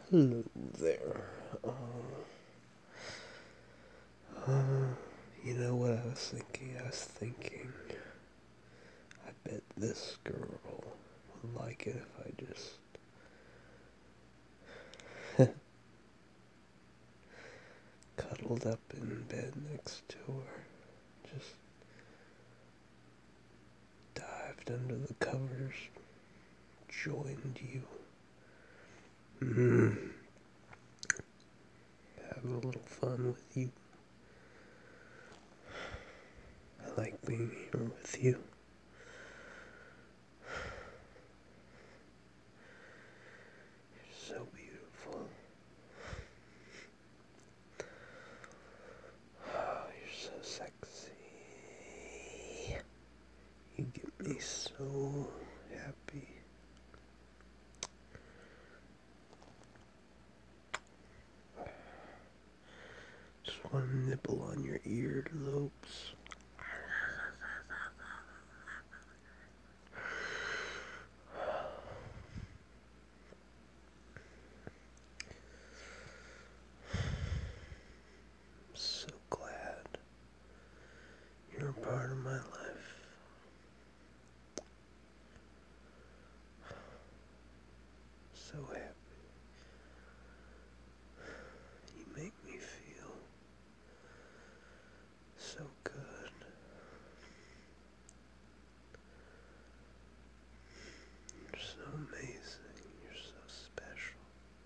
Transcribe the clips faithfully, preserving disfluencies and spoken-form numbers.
Hello there. Uh, uh, you know what I was thinking? I was thinking, I bet this girl would like it if I just cuddled up in bed next to her. Just dived under the covers, joined you. Mm, have a little fun with you. I like being here with you. You're so beautiful. Oh, you're so sexy. You get me so happy. Just want to nibble on your earlobes. I'm so glad you're a part of my life. So happy. You make me feel so good. You're so amazing. You're so special.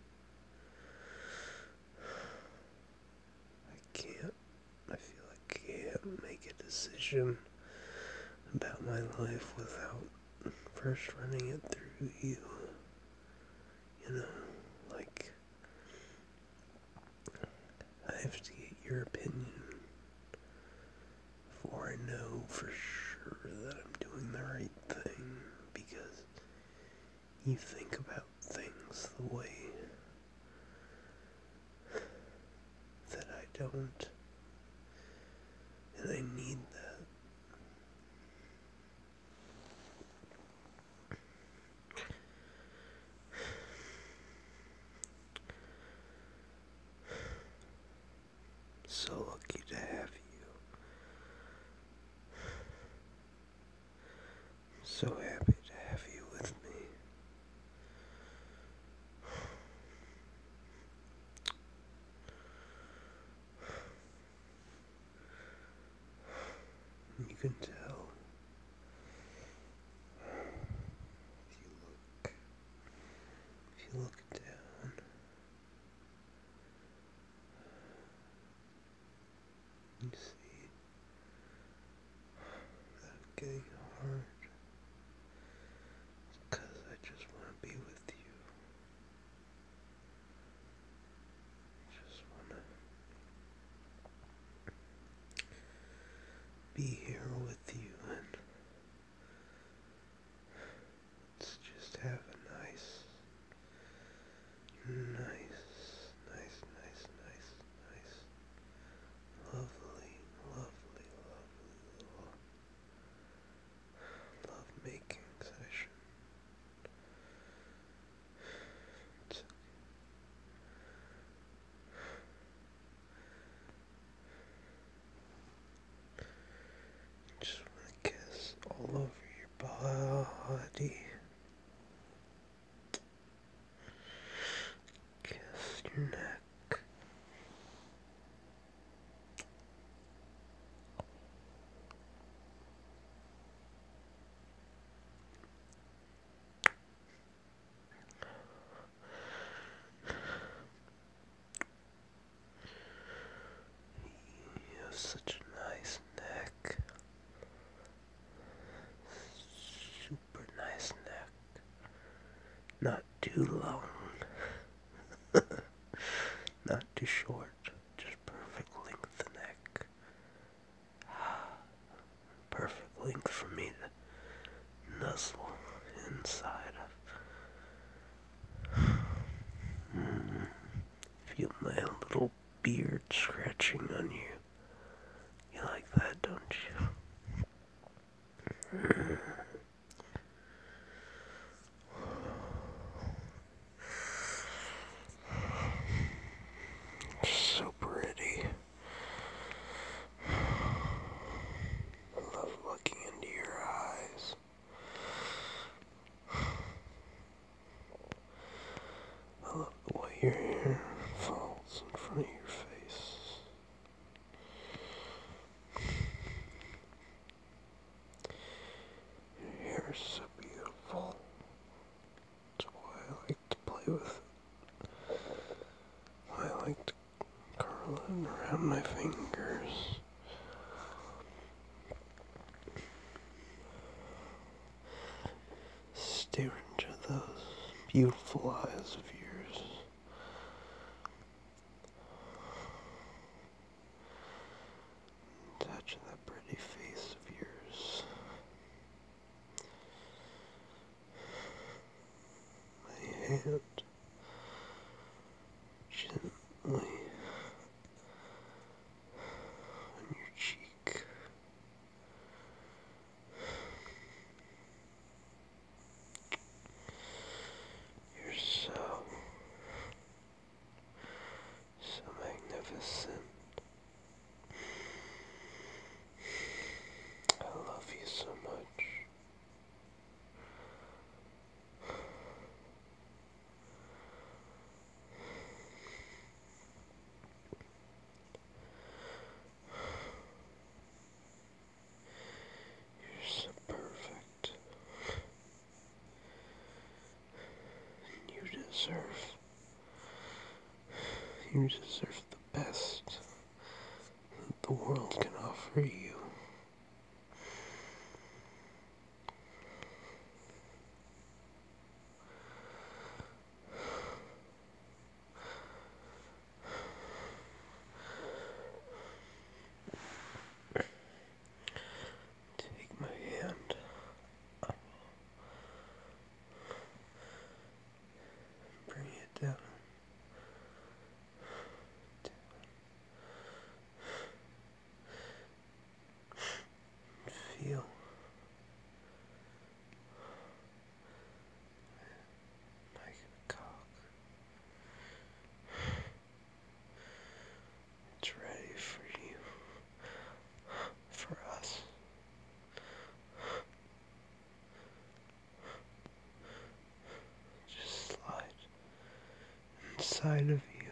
I can't, I feel I can't make a decision about my life without first running it through you. You know, like, I have to get your opinion before I know for sure that I'm doing the right thing, because you think about things the way that I don't, and I need that. So lucky to have you. So happy to have you with me. You can tell if you look, if you look down, you see that I'm getting hard. Because I just want to be with you. I just want to be here with you, and let's just have a nice, nice, nice, nice, nice, nice, lovely, lovely, lovely, love making session. It's just want to kiss all over your body. Kiss your neck. You have such a nice neck. Super nice neck. Not too long. Not too short. Just perfect length neck. Perfect length for me to nuzzle inside of. Mm. Feel my little beard scratching on you. You like that, don't you? Mm. play with it. I like to curl it around my fingers. Stare into those beautiful eyes of yours. Touch that pretty face of yours. My hand gently on your cheek. You're so, so magnificent. I love you so much. You're so perfect. You deserve, you deserve the best that the world can offer you. Take my hand. Bring it down. Feel like a cock. It's ready for you, for us. Just slide inside of you.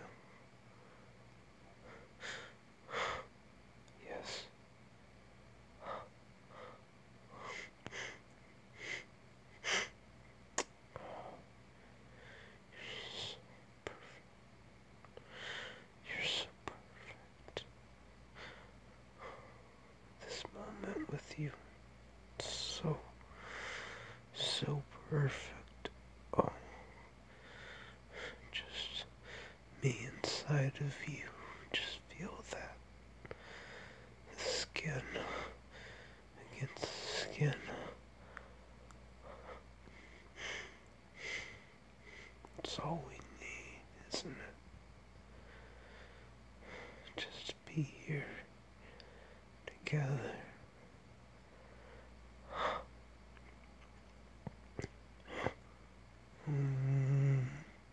Yes. You're so perfect. This moment with you, so, so perfect. Oh, just me inside of you. Just feel that. The skin against the skin. It's all we need, isn't it? Just be here together. Mm.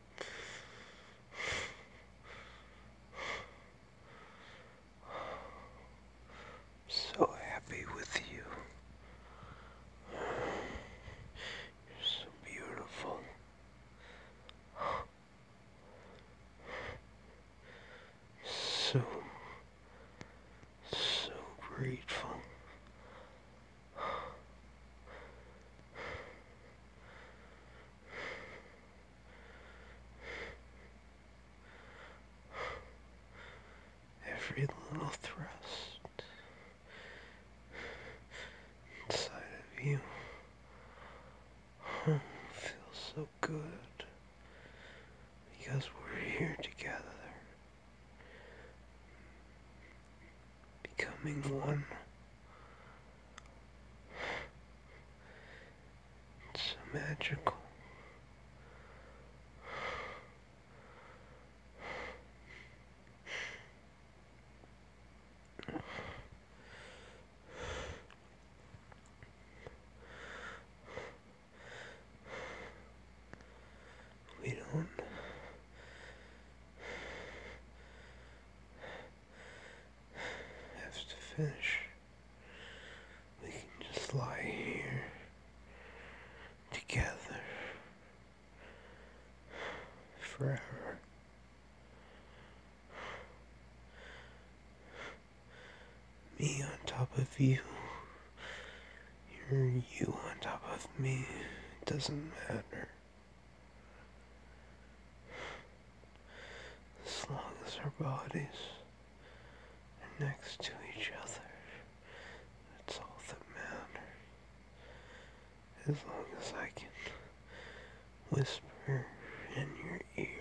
So happy with you. You're so beautiful. So, so grateful. Every little thrust inside of you oh, feels so good because we're here together, becoming one. It's so magical. We don't have to finish. We can just lie here together forever. Me on top of you. You're you on top of me. It doesn't matter. as long as our bodies are next to each other, that's all that matters. As long as I can whisper in your ear